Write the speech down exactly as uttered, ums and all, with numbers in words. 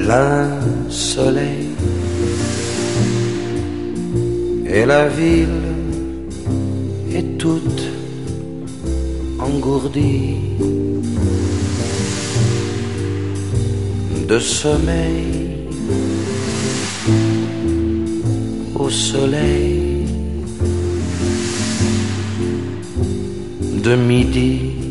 plein soleil, et la ville est toute engourdie de sommeil au soleil de midi.